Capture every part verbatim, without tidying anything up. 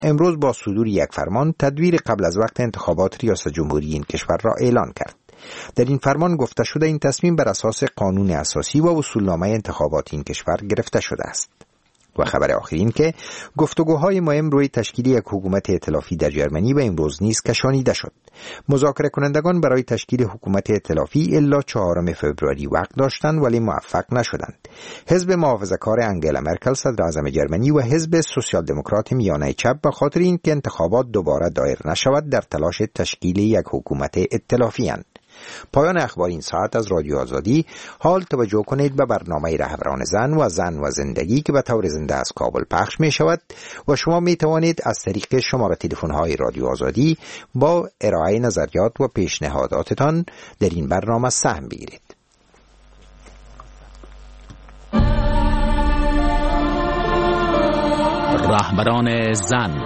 امروز با صدور یک فرمان تدویر قبل از وقت انتخابات ریاست جمهوری این کشور را اعلان کرد. در این فرمان گفته شده این تصمیم بر اساس قانون اساسی و اصولنامه انتخابات این کشور گرفته شده است. و خبر آخر این که گفتگوهای مهم روی تشکیل یک حکومت ائتلافی در جرمنی به امروز نیز کشانیده شد. مذاکره کنندگان برای تشکیل حکومت ائتلافی الا چهارم فوریه وقت داشتند ولی موفق نشدند. حزب محافظه‌کار انگلا مرکل صدر اعظم جرمنی و حزب سوسیال دموکرات میانه چپ به خاطر اینکه انتخابات دوباره دایر نشود در تلاش تشکیل یک حکومت ائتلافی اند. پایان اخبار این ساعت از رادیو آزادی. حال توجه کنید به برنامه رهبران زن و زن و زندگی که به طور زنده از کابل پخش می شود و شما می توانید از طریق شماره تلفن های رادیو آزادی با ارائه نظریات و پیشنهاداتتان در این برنامه سهم بگیرید. رهبران زن.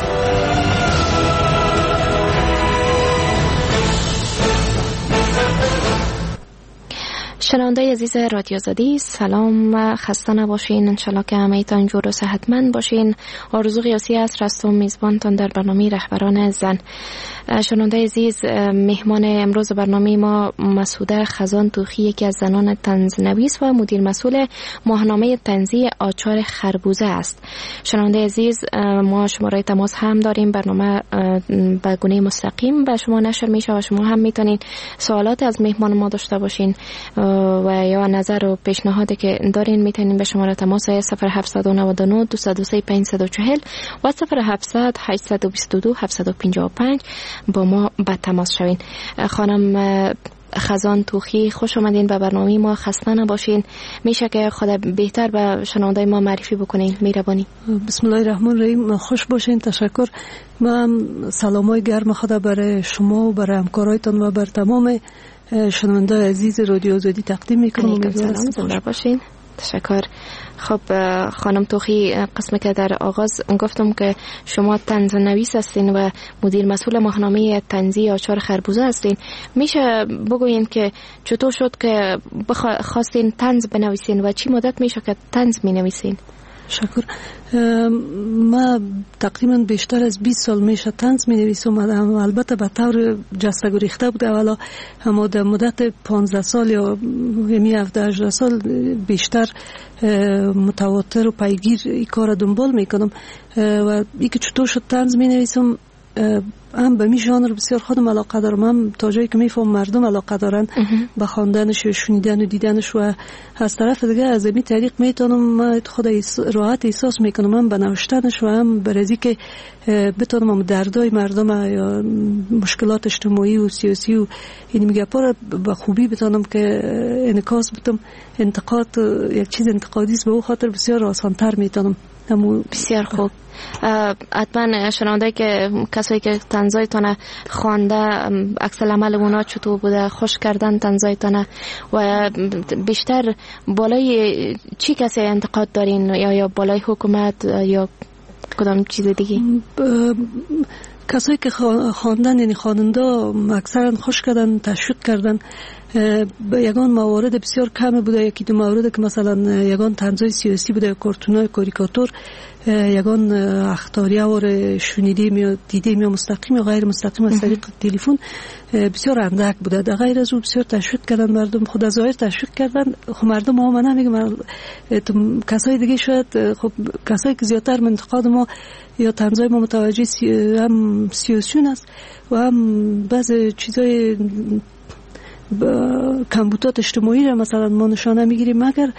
شنونده عزیز رادیو آزادی، سلام و خسته نباشین. انشالله که همه ایتان جور و صحتمند باشین. آرزو قیاسی است، رستم میزبانتان در برنامه رهبران زن. شنونده عزیز، مهمان امروز برنامه ما مسعوده خزان توخی، یکی از زنان طنزنویس و مدیر مسئول ماهنامه طنزی آچار خربوزه است. شنونده عزیز، ما شماره تماس هم داریم. برنامه به گونه مستقیم به شما نشر میشه و شما هم میتونین سوالات از مهمان ما داشته باشین و یا نظر و پیشنهادی که دارین میتونین به شماره تماس صفر هفت نه نه دو صفر سه پنج چهار صفر و صفر هفت هشت دو دو هفت پنج پنج با ما به تماس شوین. خانم خزان توخی، خوش آمدین به برنامه ما. خسته نباشین. میشه که خود بهتر به شنونده ما معرفی بکنین؟ مهربانی. بسم الله الرحمن الرحیم. خوش باشین. تشکر. من سلامای گرم خدا برای شما و برای همکارایتان و بر تمام شنونده عزیز رادیو آزادی تقدیم میکنم. علیکم سلام، زنده باشین. تشکر. خب خانم توخی، قسمی که در آغاز گفتم که شما طنزنویس هستین و مدیر مسئول ماهنامه طنزی آچار خربوزه هستین. میشه بگوین که چطور شد که خواستین طنز بنویسین و چی مدت میشه که طنز مینویسین؟ شکر. ما تقریبا بیشتر از بیست سال میشه طنز می نویسم. البته به طور جسته گریخته بود اولا، اما در مدت پانزده سال یا یمی هفده هجده سال بیشتر متواتر و پیگیر این کار دنبال میکنم. و ای که چطور شد طنز می نویسم، هم به می ژانر بسیار خودم علاقه دارم، هم تا جایی که میفهم مردم علاقه دارن به خواندنش و شنیدن و دیدنش، و از طرف دیگه از این طریق میتونم من خود راحت احساس میکنم هم به نوشتنش و هم برای که بتونم دردای مردم یا مشکلات اجتماعی و سیاسی و این میگه پر به خوبی بتونم که انعکاس بدم. انتقاد یک چیز انتقادی است، به اون خاطر بسیار آسان‌تر میتونم. بسیار خوب. حتما شنونده که کسایی که طنزایتونه خوانده عکس العمل اونا چطور بوده، خوش کردن طنزایتونه و بیشتر بالای چی کسی انتقاد دارین، یا یا بالای حکومت یا کدام چیز دیگه؟ کسایی که خواندن یعنی خواننده اکثرا خوش کردن، تشویق کردن. یگان موارد بسیار کم بوده، یکی دو مورد که مثلا یگان طنزای سیاسی بوده، کارتونای کاریکاتور، یگان اخطاریه و شنیده می دیده می مستقیم یا غیر مستقیم از طریق تلفن بسیار اندک بوده. در غیر از او بسیار تشویق کردن مردم، خود ظاهر تشویق کردن. خب مردم ما من نمیگم، کسای دیگه شاید خب کسایی که زیادتر منتقاد ما یا طنزای ما متوجه سی هم سیاسیون است و هم بعض چیزای کمبودات اجتماعی را مثلا ما نشانه میگیریم، مگر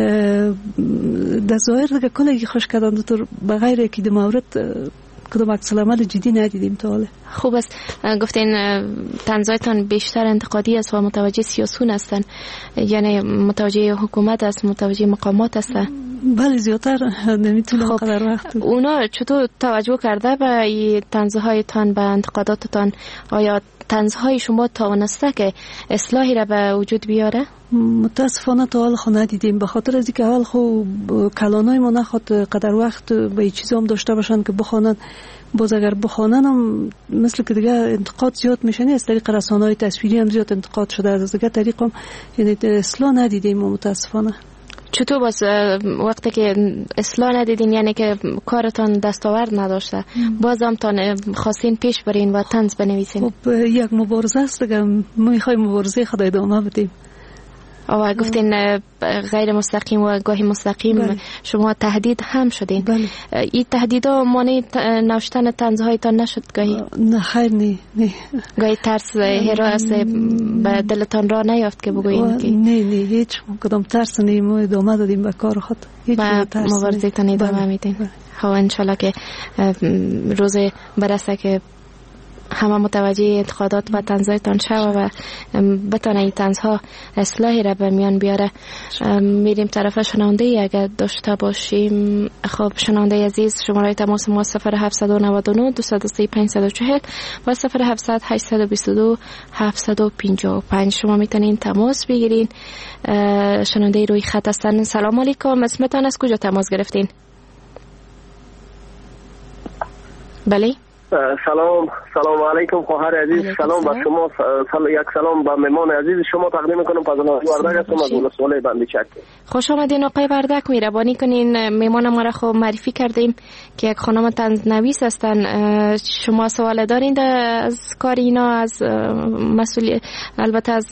در ظاهر دیگه کلی خوش کردن دکتر به غیر یکی دو مورد کدام عکس العمل جدی ندیدیم تا حالا. خوب است. گفتین طنزایتان بیشتر انتقادی است و متوجه سیاسیون هستن، یعنی متوجه حکومت است، متوجه مقامات هستن؟ بله زیادتر نمیتونم خب قدر وقت. اونا چطور توجه کرده به این طنزهایتان، به انتقاداتتان؟ آیا طنزهای شما توانسته که اصلاحی را به وجود بیاره؟ متاسفانه تا حال خو ندیدیم، به خاطر از اینکه حال خو کلانای ما نخواد قدر وقت به این چیزا هم داشته باشن که بخوانن. باز اگر بخوانن هم مثل که دیگه انتقاد زیاد میشنه، از طریق رسانه‌های تصویری هم زیاد انتقاد شده، از دیگه طریق هم یعنی اصلاح ندیدیم متاسفانه. چطور باز وقتی که اصلاح ندیدین یعنی که کارتان دستاورد نداشته بازم تان خواستین پیش برین و طنز بنویسین؟ خب یک مبارزه است دیگه، ما میخوایم مبارزه خود ادامه بدیم. آه گفتین غیر مستقیم و گاهی مستقیم. بله. شما تهدید هم شدین. بله. این تهدیدا مانع نوشتن طنزهایتان نشد گاهی؟ نه خیر نه نه. گاهی ترس هراس به دلتان را نیافت که بگویین که نه نه هیچ کدام ترس نه، ما ادامه دادیم به کار خود. هیچ ترس مبارزه تان ادامه میدین. خب انشالله که روز برسه که همه متوجه انتقادات و طنزهایتان شوه و بتانه این طنزها اصلاحی را به میان بیاره. میریم طرف شنونده ای اگر داشته باشیم. خب شنونده عزیز، شماره تماس ما صفر هفت نه نه دو صفر سه پنج صفر چهل و صفر هفت هشت دو دو هفت پنج پنج. شما میتونین تماس بگیرین. شنونده ای روی خط هستن. سلام علیکم، اسمتان از کجا تماس گرفتین؟ بله سلام سلام علیکم خواهر عزیز، سلام به شما، سلام یک سلام به مهمان عزیز شما تقدیم میکنم. فضل وردک هستم از ولسوالی بندیچک. خوش آمدین آقای وردک، مهربانی کنین مهمان ما را خب معرفی کردیم که یک خانم طنز نویس هستن. شما سوال دارین از کار اینا، از مسئولیت، البته از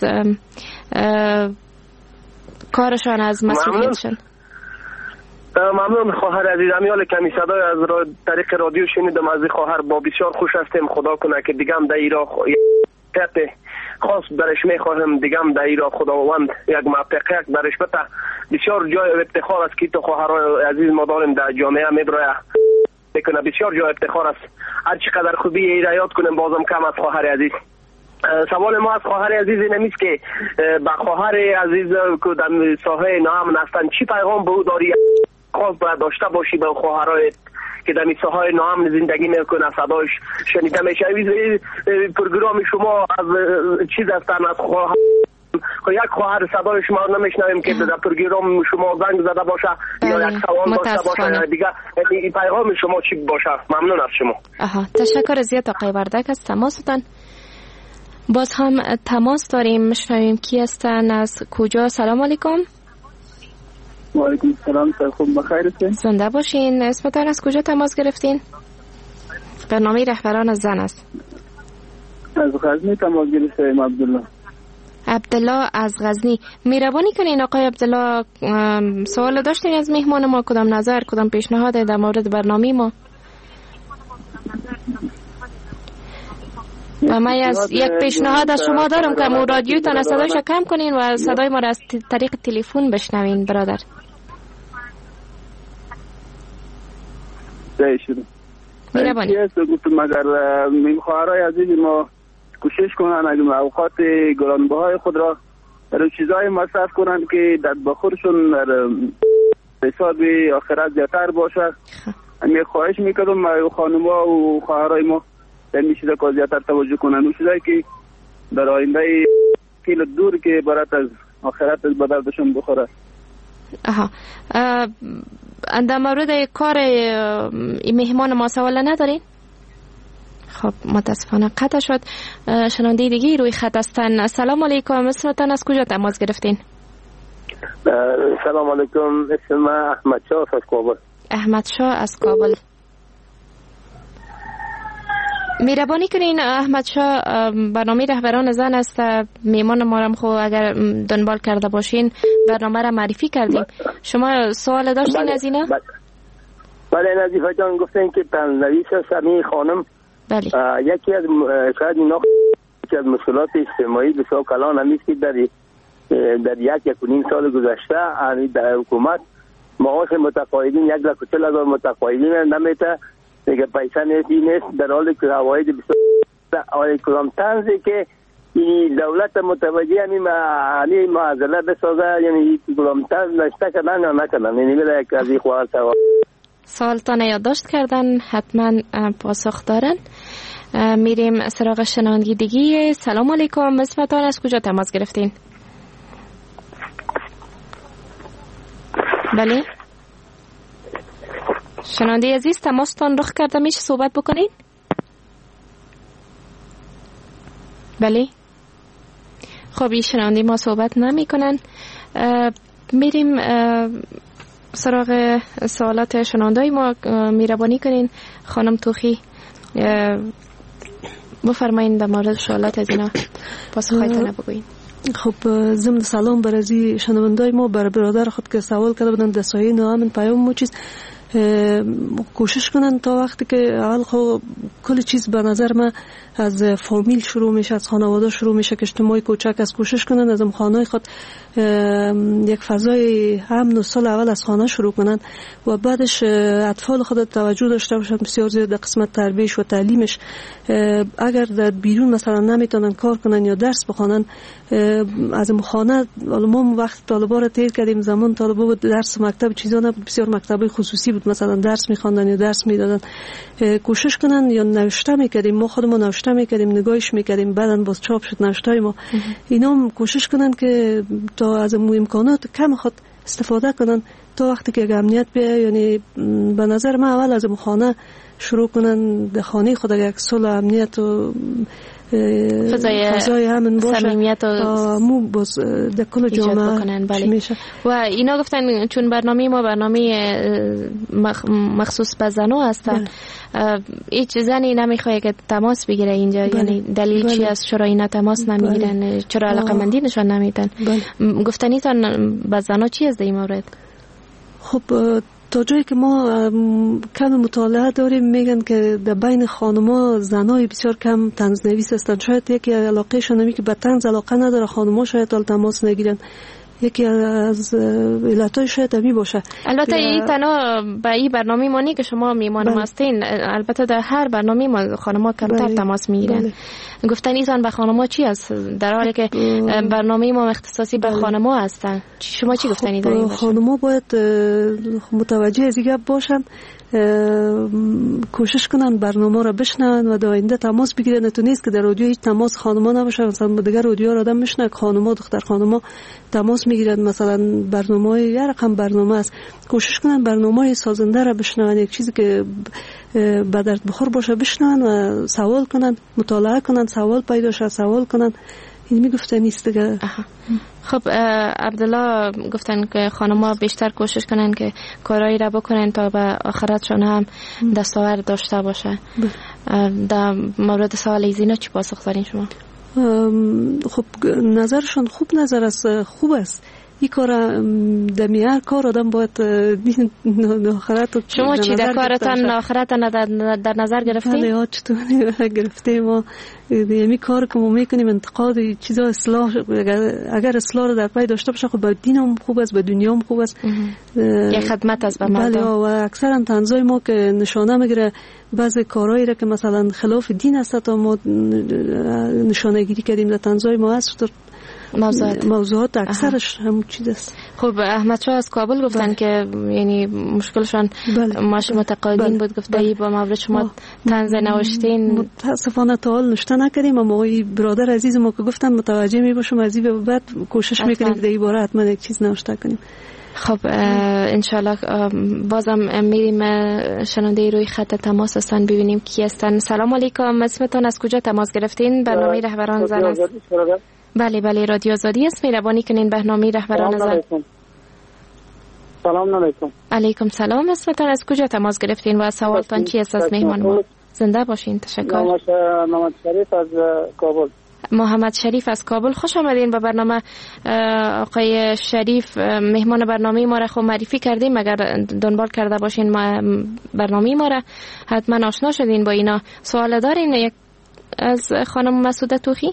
کارشان، از مسئولیتشان؟ ممنون خواهر عزیز. امیال کمی صدای از را طریق رادیو شنیدم از خواهر، با بسیار خوش هستیم. خدا کنه که دیگم در ایران خاص درش میخواهم، دیگم در ایران خداوند یک موفقیت درش بده. بسیار جای افتخار است که تو خواهرای عزیز ما داریم در جامعه میبرای میکنه. بسیار جای افتخار است. هر چقدر خوبی ایران یاد کنیم بازم کم است خواهر عزیز. سوال ما از خواهر عزیز نمیست که با خواهر عزیز که در ساحه نام هستند چی پیغام به او داری خاص باید داشته باشی به خواهرای که در ساحه نام زندگی میکنه؟ صدایش شنیده میشه. پروگرام شما از چیز هستن از خواهر یک خواهر صدای شما نمیشنویم که در پروگرام شما زنگ زده باشه یا یک سوال داشته باشه یا دیگه این پیغام شما چی باشه. ممنون از شما. آها تشکر زیاد آقای وردک از تماستان. باز هم تماس داریم، میشنویم کی هستن، از کجا؟ سلام علیکم. و علیکم السلام، خوب بخیر هستین؟ زنده باشین. اسمتان از کجا تماس گرفتین؟ برنامه رهبران زن است. از غزنی تماس گرفتم. عبدالله. عبدالله از غزنی. مهربانی کنین آقای عبدالله، سوال داشتین از مهمان ما؟ کدام نظر، کدام پیشنهاد در مورد برنامه ما؟ و من از یک پیشنهاد از شما دارم که مو رادیوتان صدایش کم کنین و صدای ما را از طریق تلفن بشنوین برادر. جای شده میربانی مگر خواهرای عزیز ما کوشش کنن اگر اوقات گرانبهای خود را در چیزهای مصرف کنن که در بخورشون در حساب آخرت زیادتر باشه. می خواهش میکردم خانم‌ها و خواهرای ما در این چیزا که زیادتر توجه کنن، اون چیزایی که در آینده خیلی دور که برات از آخرت به دردشون بخوره. آها در مورد کار این مهمان ما سوال ندارین؟ خب متاسفانه قطع شد. شنونده دیگه روی خط هستن. السلام علیکم، اسمتان از کجا تماس گرفتین؟ سلام علیکم، اسم احمد شاه از کابل. احمد شاه از کابل. مهربانی کنین احمد شاه، برنامه رهبران زن است. میمان ما را خو اگر دنبال کرده باشین برنامه را معرفی کردیم. شما سوال داشتین بله. از اینا؟ بله, بله نظیفه جان گفتین که نویس سمی خانم بله. یکی از شاید اینا یکی از مشکلات اجتماعی بسیار کلان همیست که در در یک یک و نیم سال گذشته در حکومت معاش متقاعدین یک لک و چل هزار متقاعدین نمیته دیگه پیسه نیست. نیست در حالی که قواعد بسیار کلام طنزی که این دولت متوجه همین همین معضله بسازه، یعنی کلام طنز نشته کردن یا نکردن. یعنی میره یک از این خواهر سوال سوالتان یادداشت کردن، حتما پاسخ دارن. میریم سراغ شنوندگی. سلام علیکم، اسمتان از کجا تماس گرفتین؟ بله شنونده عزیز، تماستان رخ کرده، میشه صحبت بکنین؟ بله خب این شنونده ما صحبت نمی کنن. میریم سراغ سوالات شنوندای ما. مهربانی کنین خانم توخی بفرمایید در مورد سوالات از اینا پاسخایتان بگوین. خب ضمن سلام بر از شنوندای ما، بر برادر خود که سوال کرده بودن در سایه نامن پیام مو چیز کوشش کنن تا وقتی که اول خب کل چیز به نظر من از فامیل شروع میشه، از خانواده شروع میشه که اجتماعی کوچک از کوشش کنن از خانه خود یک فضای امن و صلح اول از خانه شروع کنن و بعدش اطفال خود توجه داشته باشن بسیار زیاد در قسمت تربیتش و تعلیمش. اگر در بیرون مثلا نمیتونن کار کنن یا درس بخونن از خانه، ما وقت طالبا رو تیر کردیم زمان طالبا بود درس مکتب چیزا نبود، بسیار مکتبای خصوصی بود، مثلا درس میخواندن یا درس میدادن. کوشش کنن یا نوشته میکردیم، ما خودمون نوشته میکردیم نگاهش میکردیم، بعدن باز چاپ شد نوشتای ما. اینا هم کوشش کنن که تا از امکانات کم خود استفاده کنن تا وقتی که امنیت بیه. یعنی به نظر من اول از خانه شروع کنن، در خانه خود یک صلح امنیت و فضای, فضای همین باشه، صمیمیت و مو باز در کل جامعه بله. میشه. و اینا گفتن چون برنامه ما برنامه مخصوص به زنو هستن، هیچ زنی نمیخواد که تماس بگیره اینجا. بله. یعنی دلیل بله. چی است چرا اینا تماس نمیگیرن؟ بله. چرا علاقمندی نشان نمیدن؟ بله. گفتنیتان به زنو چی است در این مورد؟ خب تا جایی که ما کم مطالعه داریم میگن که در بین خانم‌ها زنای بسیار کم طنزنویس هستند. شاید یکی علاقه شنمی که به طنز علاقه نداره، خانم‌ها شاید حال تماس نگیرن، یکی از علتای شاید همی باشه. البته این تنها به این برنامه ما نی که شما میمان هستین، البته در هر برنامه ما خانم‌ها کمتر تماس میگیرن. بله. گفتن ایزان به خانم‌ها چی است در حالی که برنامه ما اختصاصی به خانم‌ها هستن؟ شما چی گفتنی در این؟ خانم‌ها باید متوجه از این باشن، کوشش کنن برنامه را بشنون و در آینده تماس بگیرن. تو نیست که در رادیو هیچ تماس خانم‌ها نباشه، مثلا دیگر رادیو را آدم میشنه خانم‌ها دختر خانم‌ها تماس میگیرن، مثلا برنامه یه رقم برنامه است. کوشش کنن برنامه سازنده را بشنون، یک چیزی که به درد بخور باشه بشنون و سوال کنن، مطالعه کنن، سوال پیدا شه سوال کنن. این میگفتن نیست دیگه. خب عبدالله گفتن که خانم‌ها بیشتر کوشش کنن که کارایی را بکنن تا به آخرتشون هم دستاورد داشته باشه. در مورد سوال اینا چی پاسخ دارین شما؟ خب نظرشون خوب نظر است، خوب است. این کار دمی هر کار آدم باید آخرت. شما چی در کارتان آخرتان در نظر گرفتیم؟ بله ها چطور گرفتیم. ما یمی کار که ما میکنیم انتقاد چیزا اصلاح، اگر اصلاح رو در پای داشته باشه خب به دین هم خوب است، به دنیا هم خوب است، یه خدمت است به مردم. بله و اکثرا طنزای ما که نشانه میگیره بعضی کارهایی را که مثلا خلاف دین است تا ما نشانه گیری کردیم در طنزای ما هست. موضوعات موضوعات اکثرش همون چیز است. خب احمد شاه از کابل گفتن بله. که یعنی مشکلشان بله. ماش متقاعدین بله. بود. گفته ای با مورد شما طنز نوشتین. متاسفانه تا حال نشته نکردیم، اما این برادر عزیز ما که گفتن متوجه می باشم از این بعد کوشش میکنیم در این باره حتما یک چیز نوشته کنیم. خب انشالله بازم میریم شنونده روی خط تماس هستن ببینیم کی هستن. سلام علیکم، اسمتون از کجا تماس گرفتین؟ برنامه رهبران زن است. بله بله رادیو آزادی است. مهربانی کنین برنامه رهبران زن. سلام علیکم. علیکم سلام. اسمتون از کجا تماس گرفتین و سوالتان چی است از مهمان ما؟ زنده باشین. تشکر. محمد شریف از کابل. محمد شریف از کابل، خوش آمدین به برنامه. آقای شریف مهمان برنامه ما را خب معرفی کردیم، اگر دنبال کرده باشین ما برنامه ما را حتما آشنا شدین با اینا. سوال دارین یک از خانم مسعوده توخی؟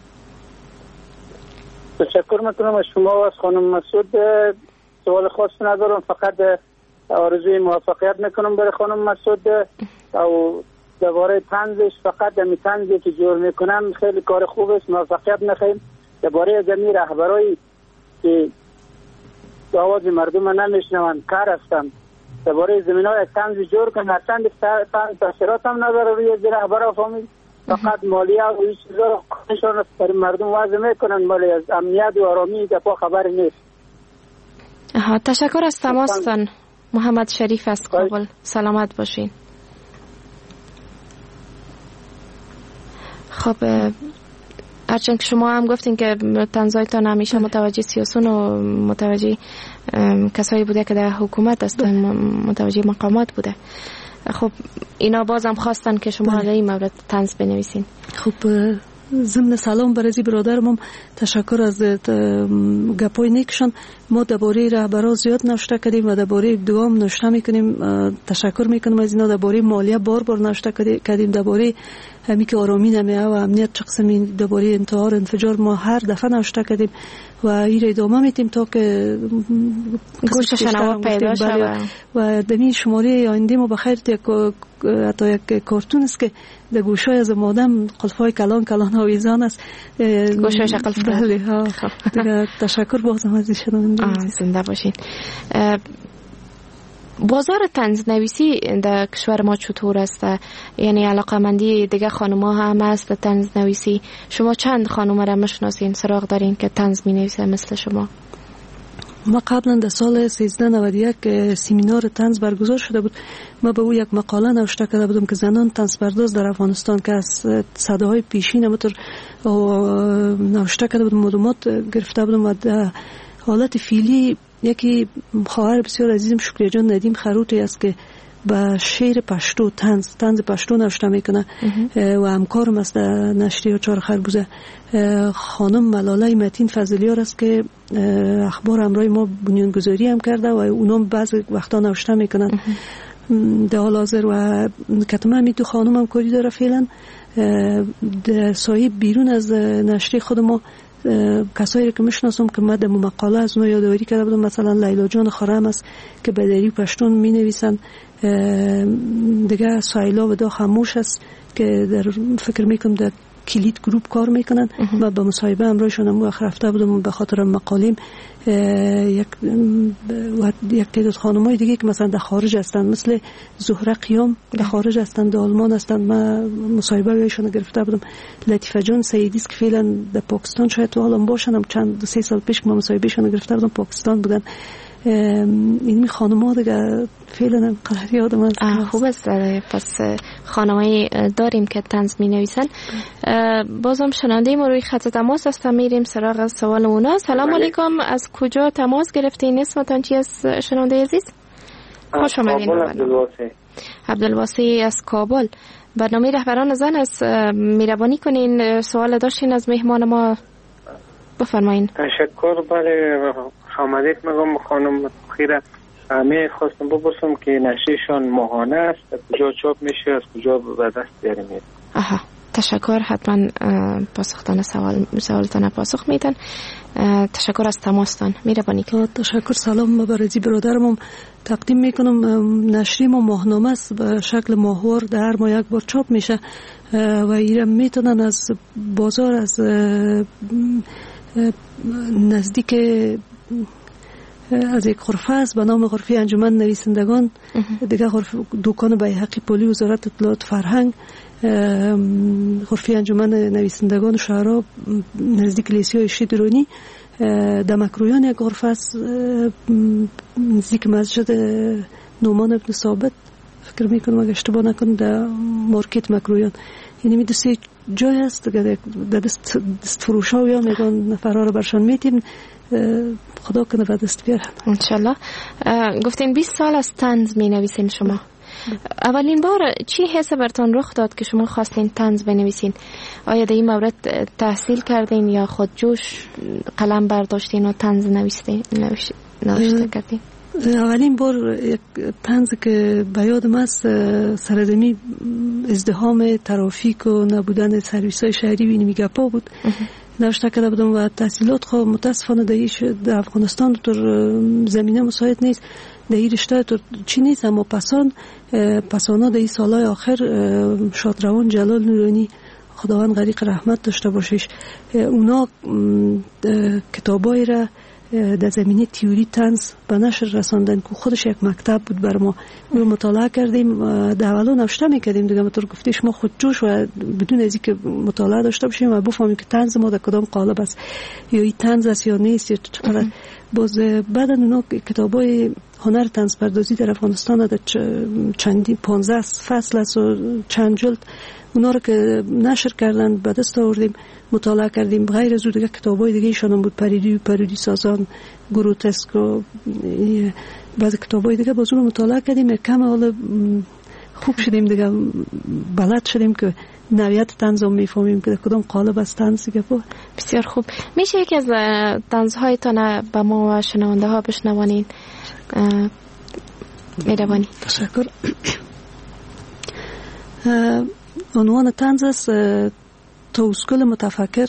تشکر میکنم از شما و از خانم مسعود. سوال خاص ندارم، فقط آرزوی موفقیت میکنم برای خانم مسعود. او درباره طنزش فقط دمی طنزی که جور میکنن خیلی کار خوب است، موفقیت میخوایم. درباره زمین رهبرایی که آواز مردم نمیشنون کار هستن، درباره زمینای طنز جور کنن، اصلا طنز تاثیرات هم نداره روی رهبرا فامیل، فقط مالیه و این چیزا رو نشان برای مردم وضع میکنن، مالی از امنیت و آرامی دفاع خبری نیست. آها تشکر از تماستان محمد شریف از کابل. سلامت باشین. خب هرچند که شما هم گفتین که طنزایتان همیشه متوجه سیاسون و متوجه کسایی بوده که در حکومت است، متوجه مقامات بوده. خب اینا بازم خواستن که شما در این مورد طنز بنویسین. خب ضمن سلام برای برادرم، تشکر از گپای نیکشان. ما درباره رهبران زیاد نوشته کردیم و درباره دوام نوشته میکنیم. تشکر میکنم از اینا. درباره مالیه بار بار نوشته کردیم. درباره همی که آرامی نمیه و امنیت چه قسمی، درباره انتحار انفجار ما هر دفعه نوشته کردیم و این ادامه میتیم تا که گوش شنوا پیدا شود. و دمی شماره آینده ما بخیر یک حتی یک کارتون است که در گوشای از مادم قلفای کلان کلان آویزان است. گوشای شکل فرد. بله ها. دیگه تشکر بازم از شنونده. زنده باشین. بازار طنز نویسی در کشور ما چطور است؟ یعنی علاقه‌مندی دیگه خانم‌ها هم هست طنز نویسی. شما چند خانم را میشناسین، سراغ دارین که طنز می‌نویسن مثل شما؟ ما قبلا در سال سیزده نود و یک سمینار طنز برگزار شده بود. ما به او یک مقاله نوشته کرده بودم که زنان طنز پرداز در افغانستان که از صداهای پیشین همونطور نوشته کرده بودم، معلومات گرفته بودم و در حالت فعلی یکی خواهر بسیار عزیزم شکریه جان ندیم خروتی است که با شعر پشتو طنز طنز پشتو نوشته میکنه و همکارم است در نشریه چهار خربوزه. خانم ملاله متین فضلیار است که اخبار همراه ما بنیانگذاری هم کرده و اونم بعضی وقتا نوشته میکنن در حال حاضر. و کتمه همی دو خانم هم کاری داره فعلا در سایه بیرون از نشریه خود ما. کسایی که میشناسم که من در مقاله از اونها یادآوری کرده بودم، مثلا لیلا جان خرم است که به دری پشتون می نویسن. دیگه سایلا و دا خاموش است که در فکر میکنم در کلید گروپ کار میکنن. من به مصاحبه همراهشون هم وقت رفته بودم به خاطر مقالیم. یک یک تعداد خانمای دیگه که مثلا در خارج هستن مثل زهره قیام در خارج هستن، در آلمان هستن. من مصاحبه ایشون گرفته بودم. لطیفه جان سیدی است که فعلا در پاکستان شاید تو حالا باشن، هم چند سه سال پیش ما مصاحبهشون گرفته بودم پاکستان بودن. این خانم‌ها دیگه فعلا هم قدر یادم است. خوب است. پس خانمایی داریم که طنز می‌نویسن. بازم شنونده ما روی خط تماس هستم، میریم سراغ سوال اونا. سلام علیکم، از کجا تماس گرفتین؟ اسمتون چی است شنونده عزیز؟ خوش آمدین. عبدالواسی عبدالواسی از کابل. برنامه رهبران زن است، مهربانی کنین سوال داشتین از مهمان ما بفرمایین. تشکر. بله آمدید. میگم خانم خیره همه خواستم بپرسم که نشریشان ماهانه است، کجا چاپ میشه، از کجا به دست بیاریم؟ آها تشکر. حتما پاسختان سوال سوالتان پاسخ میدن. تشکر از تماستان، میربانی که تشکر. سلام برای برادرم تقدیم میکنم. نشری ما ماهنامه است به شکل ماهوار، در هر ماه یک بار چاپ میشه و ایران میتونن از بازار از نزدیک از یک غرفه است به نام غرفه انجمن نویسندگان، دیگه غرفه دکان بیهقی پلی وزارت اطلاعات فرهنگ، غرفه انجمن نویسندگان شهرها نزدیک لیسیای شیدرونی، در مکرویان یک غرفه است نزدیک مسجد نومان ابن ثابت فکر میکنم اگه اشتباه نکنم، در مارکت مکرویان. یعنی می دو سه جای هست در دست, دست فروش ها یا میگن نفرها رو برشان میتیم. خدا کنه به دست بیارن انشالله. گفتین بیست سال از طنز می نویسین شما. اولین بار چی حس برتان رخ داد که شما خواستین طنز بنویسین؟ آیا در این مورد تحصیل کردین یا خود جوش قلم برداشتین و طنز نوشتین نوشته کردین؟ اولین بار یک طنز که به یادم است سرزمی ازدحام ترافیک و نبودن سرویس های شهری و اینمی گپا بود. نوشته کرده بودم و تحصیلات خود متاسفانه در افغانستان در زمینه مساعد نیست، در این رشته در چی نیست. اما پسان پسانا در این سالهای آخر شادروان جلال نورانی خداوند غریق رحمت داشته باشش، اونا کتابای را در زمینه تیوری طنز به نشر رساندن که خودش یک مکتب بود بر ما. ما مطالعه کردیم، در اولا نوشته میکردیم دیگه، مطور گفتیش ما خود جوش و بدون از اینکه مطالعه داشته باشیم و بفهمیم که طنز ما در کدام قالب است، یا این طنز است یا نیست یا چقدر. باز بعد اونا کتابای هنر طنز پردازی در افغانستان در چندی پانزده فصل است و چند جلد، اونا رو که نشر کردن به دست آوردیم، مطالعه کردیم. غیر از اون دیگه کتابای دیگه ایشان بود، پریدی و پریدی سازان، گروتسک و بعضی کتابای دیگه باز رو مطالعه کردیم. کم حالا خوب شدیم دیگه، بلد شدیم که نوعیت طنز رو میفهمیم که کدام قالب از طنز دیگه. بسیار خوب. میشه یکی از طنزهایتان به ما و شنونده ها بشنوانید؟ میروانی. تشکر. عنوان طنز است توسکل متفکر.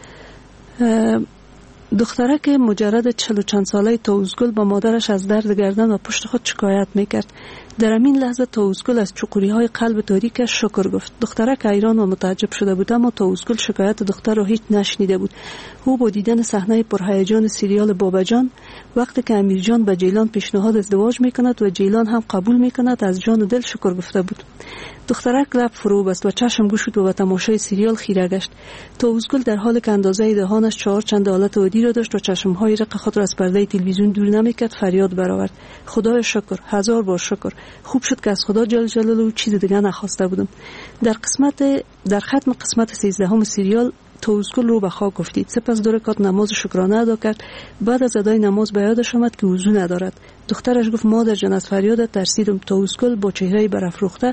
دخترک مجرد چهل و چند ساله توسکل با مادرش از درد گردن و پشت خود شکایت میکرد. در همین لحظه توسکل از چقوری های قلب تاریکش شکر گفت. دخترک حیران و متعجب شده بود، اما توسکل شکایت دختر را هیچ نشنیده بود. او با دیدن صحنه پرهیجان سریال باباجان، وقتی که امیرجان به جیلان پیشنهاد ازدواج میکند و جیلان هم قبول میکند، از جان و دل شکر گفته بود. دخترک لب فرو بست و چشم گشود و به تماشای سریال خیره گشت. توسکل در حالی که اندازه دهانش چهار چند آلت ودی را داشت و چشمهای رق خود را از پرده تلویزیون دور نمیکرد، فریاد برآورد: خدای شکر، هزار بار شکر. خوب شد که از خدا جل جلاله چیز دیگه نخواسته بودم. در قسمت در ختم قسمت سیزدهم سریال توسکل رو به خواب افتید. سپس دو رکعت نماز شکرانه ادا کرد. بعد از ادای نماز به یادش آمد که وضو ندارد. دخترش گفت: مادر جان، از فریادت ترسیدم. توسکل با چهره برافروخته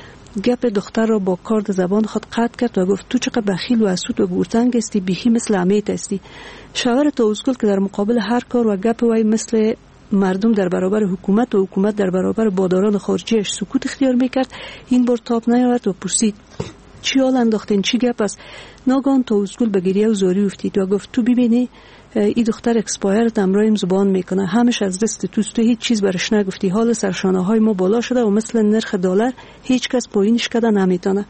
گپ دختر را با کارد زبان خود قطع کرد و گفت: تو چقدر بخیل و حسود و گورتنگ هستی، بیخی مثل امیت هستی. شوهر توسکل که در مقابل هر کار و گپ وی مثل مردم در برابر حکومت و حکومت در برابر باداران خارجیش سکوت اختیار میکرد، این بار تاب نیاورد و پرسید: چی حال انداختین؟ چی گپ است؟ ناگهان توسکل به گریه و زاری افتید و گفت: تو ببینی این دختر اکسپایر امرایم زبان میکنه، همش از دست توست، تو هیچ چیز برش نگفتی. حال سرشانه های ما بالا شده و مثل نرخ دلار هیچ کس پایینش کده نمیتونه.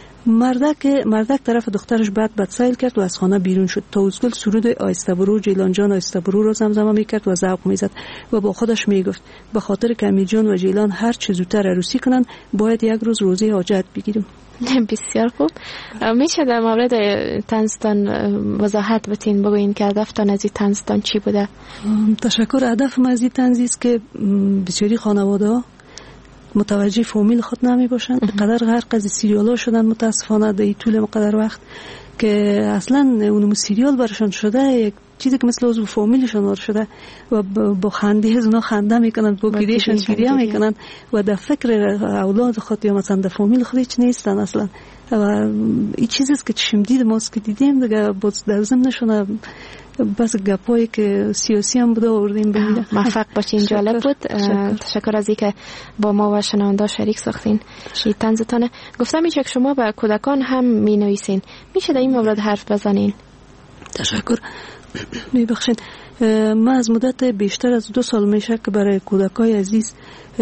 مردک مردک طرف دخترش بعد بد سیل کرد و از خانه بیرون شد. توسکل سرود آیسته برو جیلان جان آیسته برو را زمزمه میکرد و ذوق میزد و با خودش میگفت: به خاطر که امیرجان و جیلان هر چه زودتر عروسی کنن، باید یک روز روزه حاجت بگیریم. بسیار خوب. میشه در مورد طنزتان وضاحت بتین، بگوین که هدفتان از این طنزتان چی بوده؟ تشکر. هدف من از این طنز است که بسیاری خانواده ها متوجه فامیل خود نمی باشند. قدر غرق از سریال ها شدن متاسفانه در طول مقدر وقت که اصلا اونم سریال برشان شده یک چیزی که مثل عضو فامیلشان شده و با خنده از اونا خنده میکنن، با گریهشان گریه میکنن و در فکر اولاد خود یا مثلا در فامیل خود هیچ نیستن اصلا. و این چیزی است که چشم دید ماست که دیدیم دیگه. باز در ضمنشون بس گپایی که سیاسی هم بوده آوردیم ببینید. موفق باشین. جالب بود. تشکر, تشکر از اینکه با ما و شنونده شریک ساختین این طنزتانه. گفتم میشه که شما به کودکان هم می نویسین، میشه در این مورد حرف بزنین؟ تشکر. میبخشین، من از مدت بیشتر از دو سال میشه که برای کودکای عزیز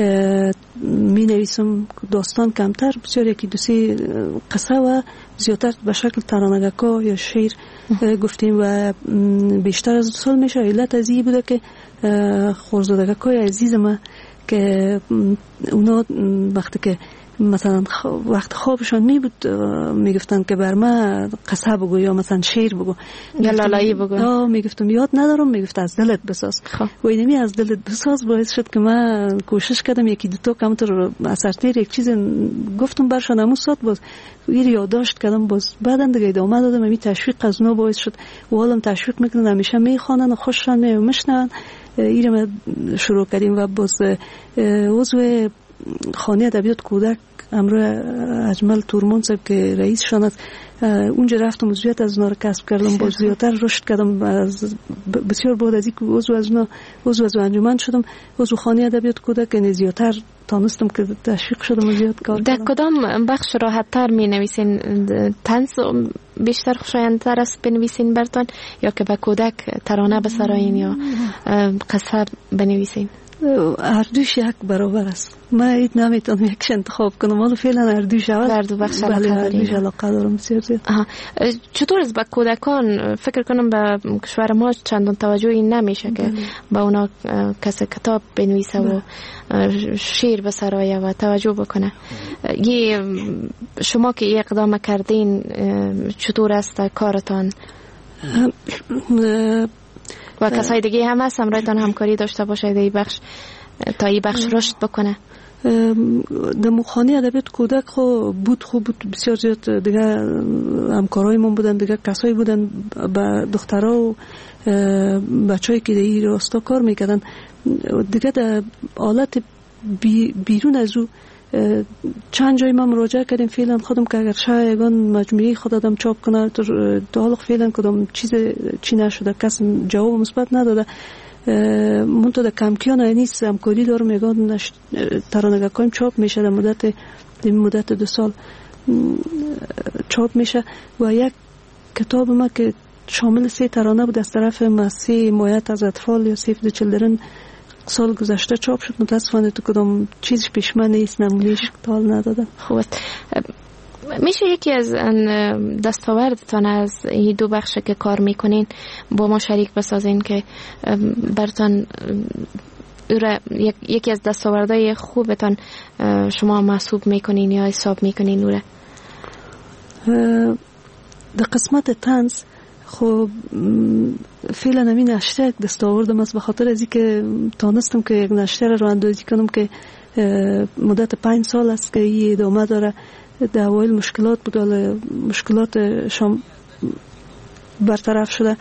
می نویسم. داستان کمتر، بسیار یکی دو سه قصه و زیادتر به شکل ترانگکا یا شعر گفتیم و بیشتر از دو سال میشه. علت از این بوده که خورزادگکای عزیز من که اونا وقتی که مثلا وقت خوابشان می بود میگفتن که بر من قصه بگو یا مثلا شعر بگو یا لالایی بگو. آه میگفتم یاد ندارم، میگفت از دلت بساز. و اینمی از دلت بساز باعث شد که من کوشش کردم یکی دوتا کمتر اثرتیر یک چیز گفتم برشان همون ساعت باز این یادداشت کردم. باز بعدن دیگه ادامه دادم. این تشویق از اونا باعث شد و حالم تشویق میکنن، همیشه میخوانن و خوششان میشنون. اینو شروع کردیم و باز عضو خانه ادبیات کودک امروز اجمل تورمان صاحب که رئیسشان است، اونجا رفتم عضویت از اونا رو کسب کردم، باز زیادتر رشد کردم. از بسیار بعد از اینکه عضو از اونا عضو از انجمن شدم، عضو خانه ادبیات کودک، یعنی زیادتر تانستم که تشویق شدم و زیاد کار کردم. در کدام بخش راحت‌تر می نویسین؟ طنز بیشتر خوشایندتر است بنویسین برتون یا که به کودک ترانه بسراین یا قصه بنویسین؟ هر دوش یک برابر است. من اید نمیتونم یکش انتخاب کنم، ولی فعلا هر دوش اول هر دو بخش علاقه دارم بسیار زیاد. چطور است با کودکان؟ فکر کنم به کشور ما چندان توجهی نمیشه که با اونا کسی کتاب بنویسه و شعر بسرایه و توجه بکنه. یه شما که یه اقدام کردین چطور است کارتان؟ و کسای دیگه هم هست همراهتان همکاری داشته باشه این بخش تا این بخش رشد بکنه؟ در مخانه ادبیات کودک خو بود خوب بود، بسیار زیاد دیگه همکارای ما بودن، دیگه کسایی بودن با دخترها و بچه‌ای که در راستا کار میکردن دیگه. در حالت بی بیرون از او چند جای ما مراجعه کردیم فعلا خودم که اگر شاید یگان مجموعه خود آدم چاپ کنه تا حالا فعلا کدام چیز چی نشده، کس جواب مثبت نداده. منتها در کمکیان نیست همکاری دارم یگان ترانگاکایم چاپ میشه، در مدت در مدت دو سال چاپ میشه و یک کتاب ما که شامل سه ترانه بود از طرف مؤسسه حمایت از اطفال یا سیف د چیلدرن سال گذشته چاپ شد. متاسفانه تو کدام چیزش پیش من نیست، نمونهش تال ندادم. خوب میشه یکی از دستاوردتان از این دو بخش که کار میکنین با ما شریک بسازین که برتان یکی از دستاوردهای خوبتان شما محسوب میکنین یا حساب میکنین اوره؟ در قسمت طنز خب فعلا همین نشریه یک دستاوردم است، به خاطر از اینکه تانستم که یک نشریه رو اندازی کنم که مدت پنج سال است که این ادامه داره. در اوایل مشکلات بود، مشکلات شام برطرف شده.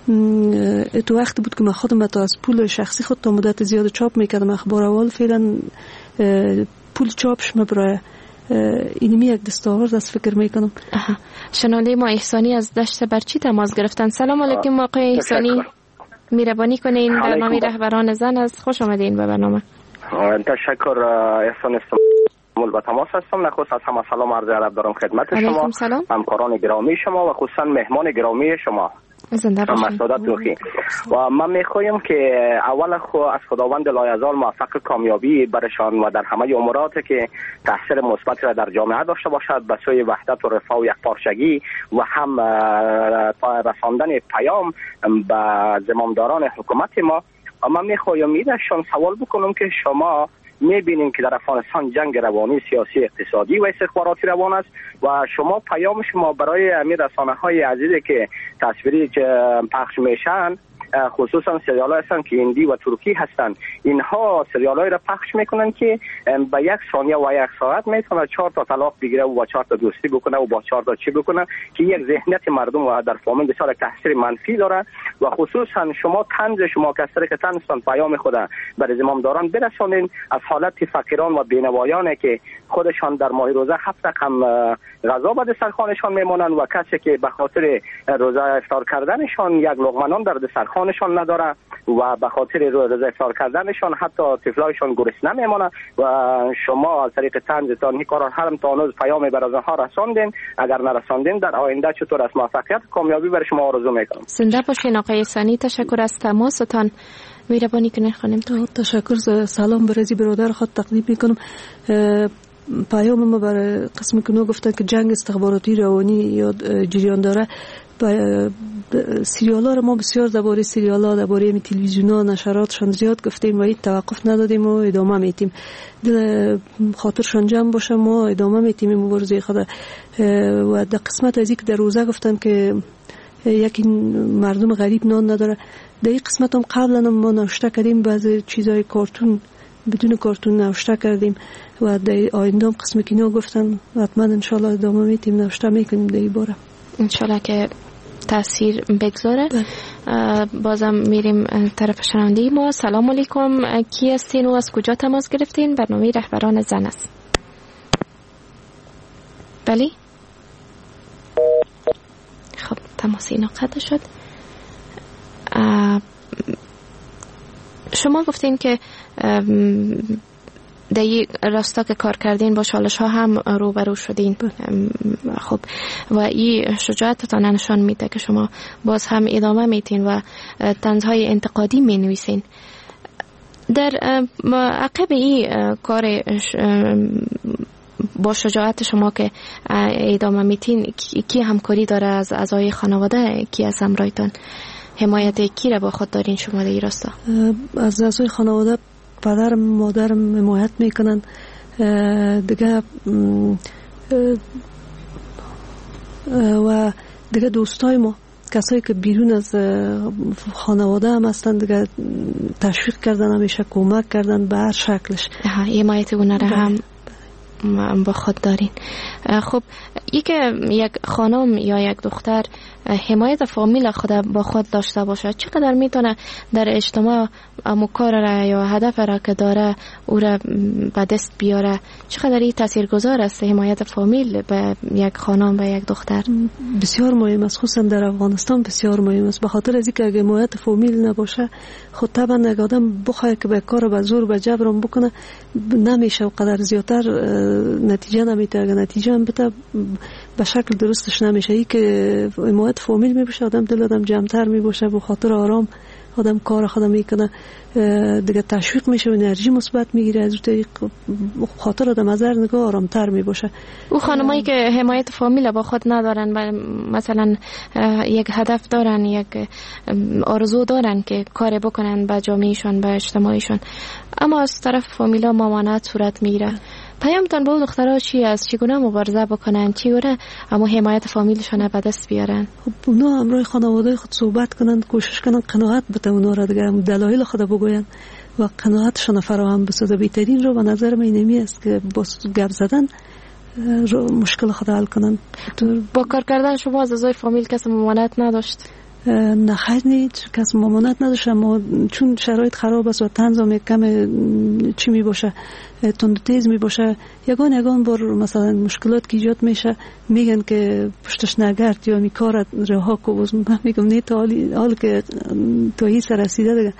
تو وقتی بود که من خودم تا از پول شخصی خود تا مدت زیاد چاپ میکردم اخبار اول، فعلا پول چاپش مبرای اینمی یک دستاورد است فکر میکنم. شنونده ما احسانی از دشت برچی تماس گرفتن. سلام علیکم آقای احسانی، میربانی کنین برنامه رهبران زن است، خوش آمدین به برنامه. تشکر. احسان مول با تماس هستم. نخست از همه سلام عرض ادب دارم خدمت شما، همکاران گرامی شما و خصوصا مهمان گرامی شما مسعودت نوخی. و من میخوایم که اول خو از خداوند لایزال موفق کامیابی برشان و در همه امورات که تاثیر مثبت را در جامعه داشته باشد به سوی وحدت و رفاه و یکپارچگی و هم رساندن پیام به زمامداران حکومت ما. و من میخوایم ایدشان سوال بکنم که شما میبینیم که در افغانستان جنگ روانی، سیاسی، اقتصادی و استخباراتی روان است و شما پیام شما برای امیر رسانه های عزیزی که تصویری که پخش میشن خصوصا سریال های هستن که هندی و ترکی هستن، اینها سریال های را پخش میکنن که به یک ثانیه و یک ساعت میتونه چهار تا طلاق بگیره و با چهار تا دوستی بکنه و با چهار تا چی بکنه که یک ذهنیت مردم و در فامیل بسیار تاثیر منفی داره. و خصوصا شما طنز شما کسری که طنزتان پیام خود برای زمامداران برسانین از حالت فقیران و بینوایانی که خودشان در ماه روزه هفت رقم غذا به دسترخوانشان میمونن و کسی که به خاطر روزه افطار کردنشان یک لقمه نان در دسترخوانشان نداره و به خاطر روزه افطار کردنشان حتی طفلایشان گرسنه میمونه و شما از طریق طنزتان این کارا هرم تا هنوز پیام بر از آنها رساندین. اگر نرساندین در آینده چطور از موفقیت کامیابی بر شما آرزو میکنم. زنده باشین آقای ثانی، تشکر از تماستان. میربانی کنه خانم. تشکر. سلام برازی برادر خود تقدیم میکنم. پیام ما برای قسم کنو گفتن که جنگ استخباراتی روانی یا جریان داره. سریال ها رو ما بسیار درباره سریال ها درباره تلویزیون ها نشراتشان زیاد گفتیم و توقف ندادیم و ادامه میتیم. دل خاطرشان جمع باشه ما ادامه میتیم مبارزه خود. و در قسمت از اینکه در روزه گفتن که یکی مردم غریب نان نداره، در این قسمت هم قبلا ما نوشته کردیم بعضی چیزای کارتون بدون کارتون نوشته کردیم و در آینده هم قسم کینو گفتن حتما انشالله ادامه میتیم نوشته میکنیم در این باره انشالله که تاثیر بگذاره. بازم میریم طرف شنونده ما. سلام علیکم، کی هستین و از کجا تماس گرفتین؟ برنامه رهبران زن است. بلی؟ خب تماس اینا قطع شد. شما گفتین که در یک راستا که کار کردین با چالش ها هم روبرو شدین. خب و این شجاعتتان نشان میده که شما باز هم ادامه میتین و طنزهای انتقادی می نویسین. در عقب این کار با شجاعت شما که ادامه میتین، کی همکاری داره از اعضای خانواده؟ کی از همراهتان حمایت کی را با خود دارین شما در این راستا؟ از اعضای خانواده پدرم مادرم حمایت میکنن. دیگه و دیگه دوستای ما کسایی که بیرون از خانواده هم هستن دیگه تشویق کردن، همیشه کمک کردن به هر شکلش. حمایت اونا را هم با خود دارین. خب ای که یک خانم یا یک دختر حمایت فامیل خود با خود داشته باشه، چقدر میتونه در اجتماع امو کار را یا هدف را که داره او را به دست بیاره؟ چقدر این تاثیرگذار است حمایت فامیل به یک خانم و یک دختر؟ بسیار مهم است، خصوصا در افغانستان بسیار مهم است، به خاطر از اینکه اگه حمایت فامیل نباشه خود طبعا یک آدم بخواد که به کار به زور به جبر بکنه نمیشه و قدر زیادتر نتیجه نمیده. اگه نتیجه هم بده به شکل درستش نمیشه. ای که حمایت فامیل میباشه آدم دل آدم جمعتر میباشه، به خاطر آرام آدم کار خودم میکنه، دیگه تشویق میشه و انرژی مثبت میگیره، از طریق خاطر آدم از هر نگاه آرامتر میباشه. او خانمایی که حمایت فامیل با خود ندارن و مثلا یک هدف دارن، یک آرزو دارن که کار بکنن به جامعهشون، به اجتماعشون، اما از طرف فامیلا ممانعت صورت میگیره، پیامتان به دخترها چی است؟ چگونه مبارزه بکنن؟ چگونه اما حمایت فامیلشون به دست بیارن؟ خب اونا همراه خانواده خود صحبت کنن، کوشش کنن قناعت بده اونا را، دیگه دلایل خود بگوین و قناعتشون فراهم بسازه. بهترین رو به نظر من اینمی است که با گپ زدن مشکل خود حل کنن. با کار کردن شما از اعضای فامیل کسی ممانعت نداشت؟ نه خیلی نیست، کس ممانعت نداشت، اما چون شرایط خراب است و طنزم یک کم چی می باشه تند تیز می باشه، یگان یگان بار مثلا مشکلات که ایجاد میشه میگن که پشتش نگرد یا می کارت رها کو. من میگم نه، تا حالی حال که تو هی سر رسیده دیگه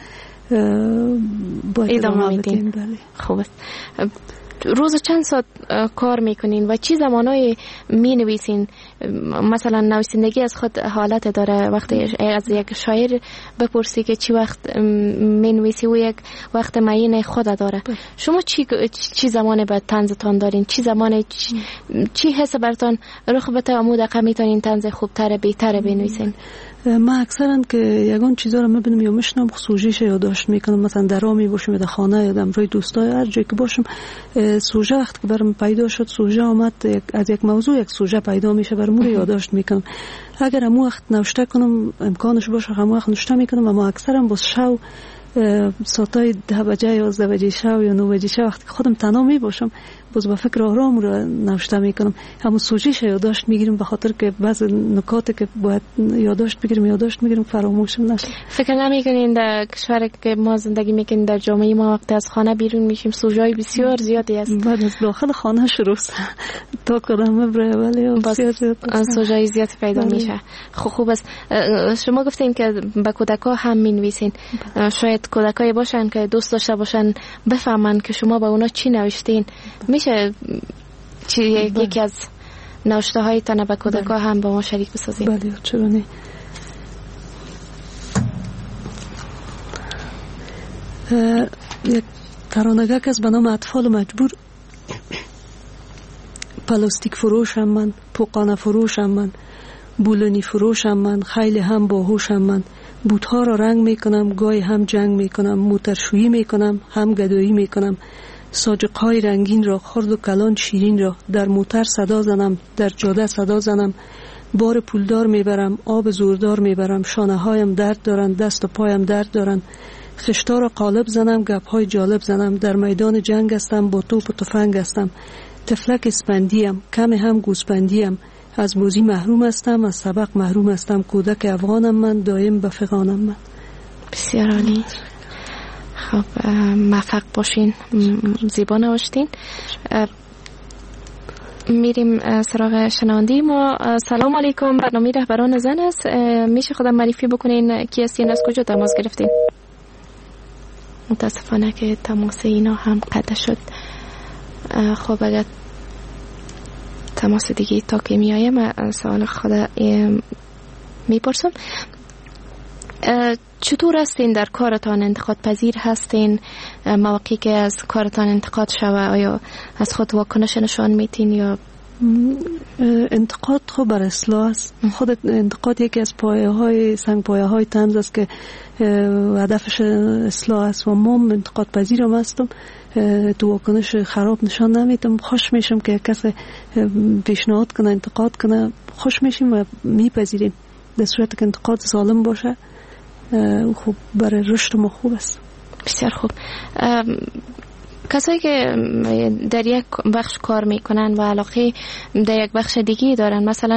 باید ادامه بدیم. خوب است. روز چند ساعت کار میکنین و چی زمانایی می نویسین؟ مثلا نویسندگی از خود حالت داره، وقتی از یک شاعر بپرسی که چی وقت می نویسی و یک وقت معین خود داره. شما چی چی زمانی به طنزتان دارین؟ چی زمانی چی, چی حس برتان رخ بده عمود دقیقه میتونین طنز خوبتر بهتر بنویسین؟ ما اکثرا که یگان چیزا رو میبینم یا میشنم سوژهش یادداشت میکنم، مثلا در راه میباشم یا در خانه یا در روی دوستای هر جایی که باشم سوژه وقتی که برام پیدا شد، سوژه آمد از یک موضوع یک سوژه پیدا میشه، برام رو یادداشت میکنم. اگر همون وقت نوشته کنم امکانش باشه همون وقت نوشته میکنم، اما اکثرا با شو ساعتای ده بجه یا یازده بجه شو یا نه بجه شو وقتی که خودم تنها می باشم باز با فکر آرام رو نوشته میکنم. همون سوژه‌ش یادداشت میگیرم، به خاطر که بعض نکاتی که باید یادداشت بگیرم یادداشت میگیرم فراموشم نشه. فکر نمیکنین در کشوری که ما زندگی میکنیم در جامعه ما وقتی از خانه بیرون میشیم سوژه‌های بسیار زیادی است، بعد از داخل خانه شروع تا کدام مبره ولی بسیار زیاد سوژه‌های زیاد پیدا میشه. خب خوب است. شما گفتین که به کودک‌ها هم مینویسین، شاید کودکایی باشن که دوست داشته باشن بفهمن که شما به اونا چی نوشتین، میشه چی یکی از نوشته های تنه به کودک‌ها هم با ما شریک بسازین؟ بله چرا نه. یک ترانه‌گر که از به نام اطفال مجبور، پلاستیک فروشم من، پوقانه فروشم من، بولونی فروشم من، خیلی هم باهوشم من، بوت‌ها را رنگ میکنم، گاهی هم جنگ میکنم، موترشویی میکنم، هم گدایی میکنم، ساجق‌های رنگین را، خرد و کلان شیرین را، در موتر صدا زنم، در جاده صدا زنم، بار پولدار میبرم، آب زوردار میبرم، شانه هایم درد دارن، دست و پایم درد دارن، خشتا را قالب زنم، گپ‌های جالب زنم، در میدان جنگ هستم، با توپ و تفنگ هستم، تفلک اسپندیم، کم هم گوسپندیم، از بازی محروم هستم، از سبق محروم هستم، کودک افغانم من، دایم به فغانم من. بسیار عالی. خب موفق باشین، زیبا نوشتین. میریم سراغ شنوندی ما. سلام علیکم، برنامه رهبران زن است، میشه خودم معرفی بکنین کی هستین، از کجا تماس گرفتین؟ متاسفانه که تماس اینا هم قطع شد. خب اگر تماس دیگه تا که می آیم سوال خدا میپرسم. چطور هستین در کارتان؟ انتقاد پذیر هستین؟ مواقعی که از کارتان انتقاد شوه آیا از خود واکنش نشان میتین یا انتقاد خب بر اصلاح است؟ خود انتقاد یکی از پایه های سنگ پایه های طنز است که هدفش اصلاح است و ما انتقاد پذیر هم هستم، تو واکنش خراب نشان نمیدم. خوش میشم که کسی پیشنهاد کنه انتقاد کنه، خوش میشیم و میپذیریم. در صورت که انتقاد سالم باشه خوب برای رشد ما خوب است. بسیار خوب. کسایی که در یک بخش کار میکنن و علاقه در یک بخش دیگه دارن، مثلا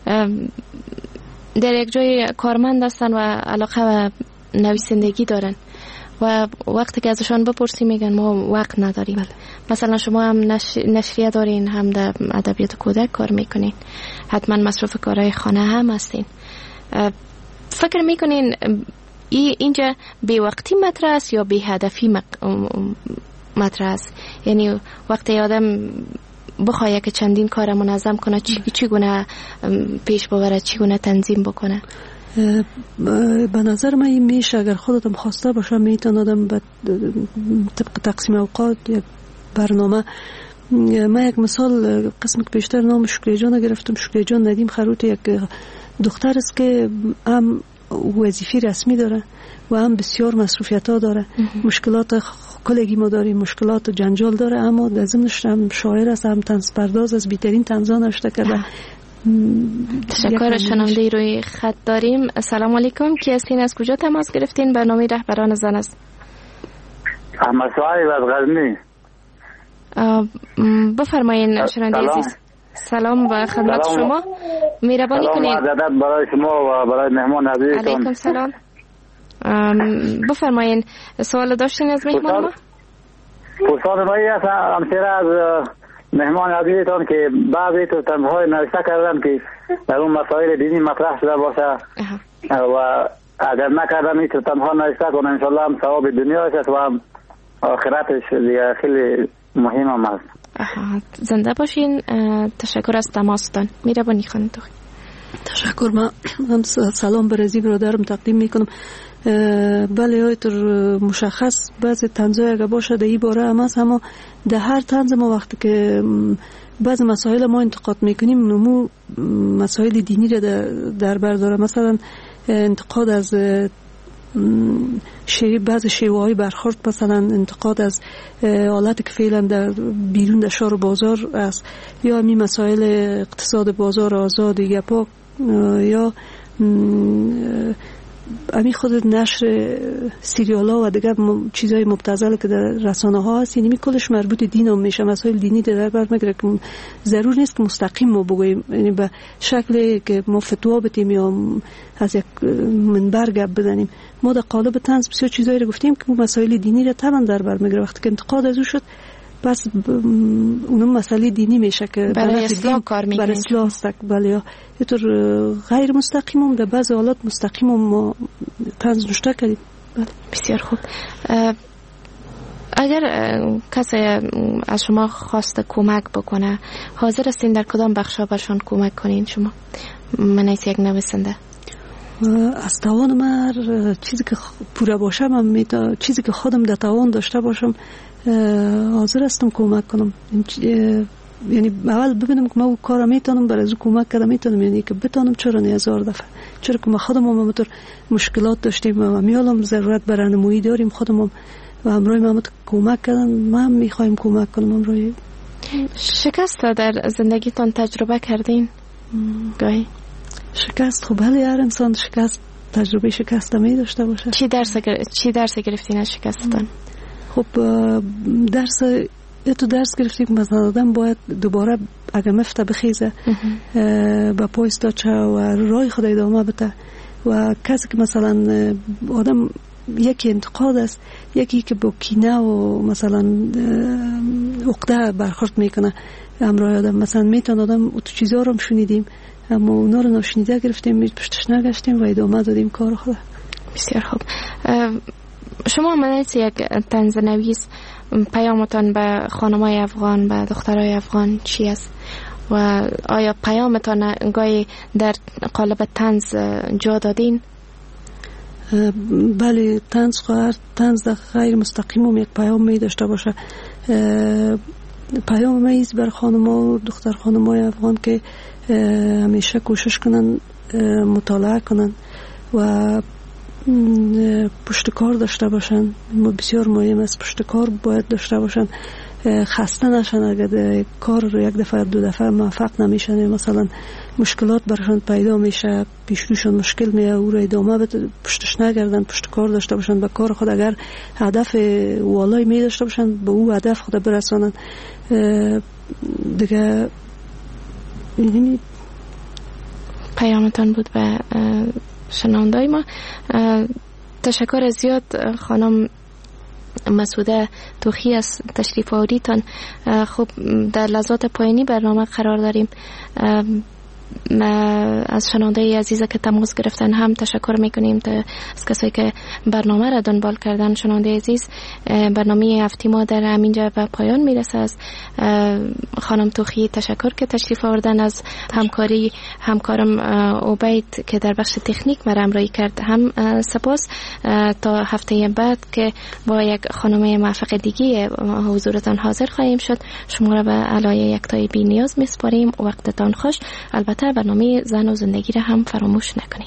در یک جای کارمند هستن و علاقه و نویسندگی دارن و وقتی که ازشان بپرسی میگن ما وقت نداریم. بله. مثلا شما هم نش... نشریه دارین، هم در ادبیات کودک کار میکنین، حتما مصروف کارهای خانه هم هستین. فکر میکنین ای اینجا بی وقتی مطرح است یا بی هدفی مق... مطرح است؟ یعنی وقتی آدم بخواه که چندین کار منظم کنه چی چگونه پیش ببره، چگونه تنظیم بکنه؟ به نظر من این میشه اگر خودتم خواسته باشه میتونه آدم به طبق تقسیم اوقات یک برنامه. من یک مثال قسم که بیشتر نام شکری جان گرفتم. شکری جان ندیم خروت یک دختر است که هم وظیفه رسمی داره و هم بسیار مصروفیت ها داره. مشکلات کلگی ما داریم، مشکلات جنجال داره، اما در ضمنش هم شاعر است، هم طنز پرداز از بهترین طنزا نوشته کرده. تشکر. شنونده روی خط داریم. السلام علیکم، کی هستین؟ از کجا تماس گرفتین؟ برنامه رهبران زن است. احمد صاحب از غزنی. بفرمایین شنونده عزیز. سلام و خدمت شما. مهربانی کنید. سلام و عدد برای شما و برای مهمان عزیزتون. علیکم سلام. بفرمایین سوال داشتین از مهمان ما؟ پرسان ما است همسر از مهمان عزیزتون که بعضی تو تنهای نوشته کردن که در اون مسائل دینی مطرح شده باشه و اگر نکردم این تو تنها نوشته کنه انشالله هم ثواب دنیاش است و هم آخرتش دیگه خیلی مهم هم است. زنده باشین. تشکر از تماستان. میربانی خانم توخی. تشکر. من هم سلام برزی برادرم تقدیم میکنم. بله اینطور مشخص بعضی طنزای اگه باشه در این باره هم هست، اما در هر طنز ما وقتی که بعضی مسائل ما انتقاد میکنیم نمو مسائل دینی را در بر داره. مثلا انتقاد از شیوه بعضی شیوه های برخورد، مثلا انتقاد از حالتی که فعلا در بیرون در شهر و بازار است، یا می مسائل اقتصاد بازار آزاد گپا، یا امی خود نشر سریال ها و دیگر چیزهای مبتذل که در رسانه ها هست، یعنی کلش مربوط دین هم میشه. مسائل دینی در بر میگیره که ضرور نیست که مستقیم ما بگوییم، یعنی به شکلی که ما فتوا بدیم یا از یک منبر گپ بزنیم. ما در قالب طنز بسیار چیزایی رو گفتیم که مسائل دینی رو طبعا در بر میگیره. وقتی که انتقاد از او شد پس اونم مسئله دینی میشه که برای اصلاح کار میکنیم، برای اصلاح است. بله، یا اینطور غیر مستقیم هم در بعض حالات مستقیم هم ما طنز نوشته کردیم. بله. بسیار خوب. اگر کسی از شما خواست کمک بکنه، حاضر هستین در کدام بخشا برشان کمک کنین شما؟ من ایسی یک نویسنده از توان من چیزی که پوره باشه، من میتا چیزی که خودم در توان داشته باشم حاضر هستم کمک کنم. یعنی اول ببینم که من کارم میتونم برای از کمک کردم میتونم، یعنی که بتونم چرا نه هزار دفعه، چرا که ما خودم هم همونطور مشکلات داشتیم و میالم ضرورت برای راهنمایی داریم خودم هم و همراه ما کمک کردن، ما هم میخوایم کمک کنم همراه. شکست در زندگیتون تجربه کردین گاهی؟ شکست خب بله، هر انسان شکست تجربه شکست می داشته باشه. چی درس چی درس گرفتین از شکستتون؟ خب درس تو درس گرفتیم که مثلا آدم باید دوباره اگر مفته بخیزه با پای استاچه و رای خود ادامه بده. و کسی که مثلا آدم یکی انتقاد است، یکی که با کینه و مثلا عقده برخورد میکنه همراه آدم، مثلا میتونه آدم تو چیزا رو هم شنیدیم اما اونا رو ناشنیده گرفتیم، پشتش نگشتیم و ادامه دادیم کار خود. بسیار خوب. شما منیت یک طنز نویس، پیامتان به خانمای افغان، به دخترای افغان چی است؟ و آیا پیامتان گاهی در قالب طنز جا دادین؟ بله، طنز خواهر طنز غیر مستقیم هم یک پیام می داشته باشه. پیام میز بر خانم‌ها و دختر خانم‌های افغان که همیشه کوشش کنن مطالعه کنن و پشتکار داشته باشن. بسیار مهم است، پشتکار باید داشته باشن. خسته نشن اگر کار یک دفعه دو دفعه موفق نمیشن، مثلا مشکلات برشان پیدا میشه، پیش روشان مشکل میاد، او را ادامه بده، پشتش نگردن، پشت کار داشته باشن به کار خود. اگر هدف والای می داشته باشن به او هدف خود برسانن دیگه. اینی پیامتان بود به شنوندای ما. تشکر زیاد خانم مسعوده توخی از تشریف آوریتان. خب در لحظات پایانی برنامه قرار داریم. از شنونده عزیزه که تماس گرفتن هم تشکر میکنیم از کسایی که برنامه را دنبال کردن. شنونده عزیز، برنامه هفته ما در همینجا به پایان میرسه. از خانم توخی تشکر که تشریف آوردن، از همکاری همکارم عبید که در بخش تکنیک مرا همراهی کرد هم سپاس. تا هفته بعد که با یک خانم موفق دیگه حضورتان حاضر خواهیم شد. شما را به علای یکتای بی نیاز میسپاریم. وقتتان خوش. البته برنامه زن و زندگی را هم فراموش نکنین.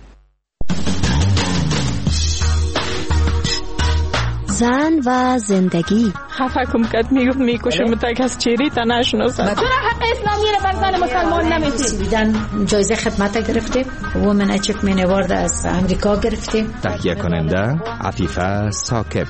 زن و زندگی. خفه کم کد میگفت میکشم تک از چیری تا نشناسم. چرا حق اسلامی را بر زن مسلمان نمیدید؟ سویدن جایزه خدمت گرفتیم، وومن اچیومنت اوارد از امریکا گرفتیم. تهیه کننده عفیفه ثاقب.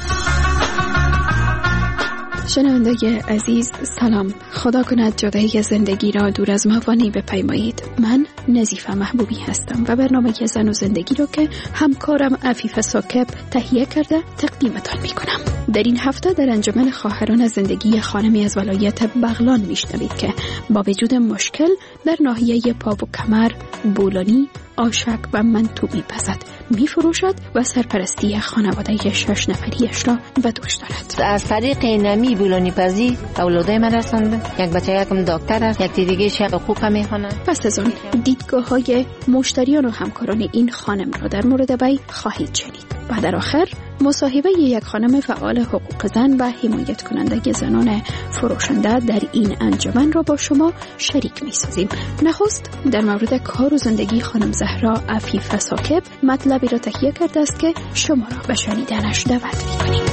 شنوندگان عزیز سلام. خدا کند جدایی زندگی را دور از ما وانی بپیمایید. من نظیفه محبوبی هستم و برنامه زن و زندگی را که همکارم عفیفه ثاقب تهیه کرده تقدیمتان می کنم. در این هفته در انجمن خواهران زندگی خانمی از ولایت بغلان میشنوید که با وجود مشکل در ناحیه پا و کمر، بولانی، آشک و منتو میپزد، میفروشد و سرپرستی خانواده شش نفریش را به دوش دارد. از طریق نمی بولانی پزی اولادای من رسانده. یک بچه یکم دکتر است، یک دیگه شیخ حقوق میخونه. پس از اون دیدگاه های مشتریان و همکاران این خانم را در مورد وی خواهید شنید. و در آخر مصاحبه یک خانم فعال حقوق زن و حمایت کننده زنان فروشنده در این انجمن را با شما شریک می سازیم. نخست در مورد کار و زندگی خانم زهرا عفیفه ثاقب مطلبی را تهیه کرده است که شما را به شنیدنش دعوت می کنیم.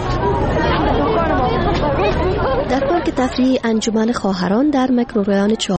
در پارک تفریحی انجمن خواهران در میکروریان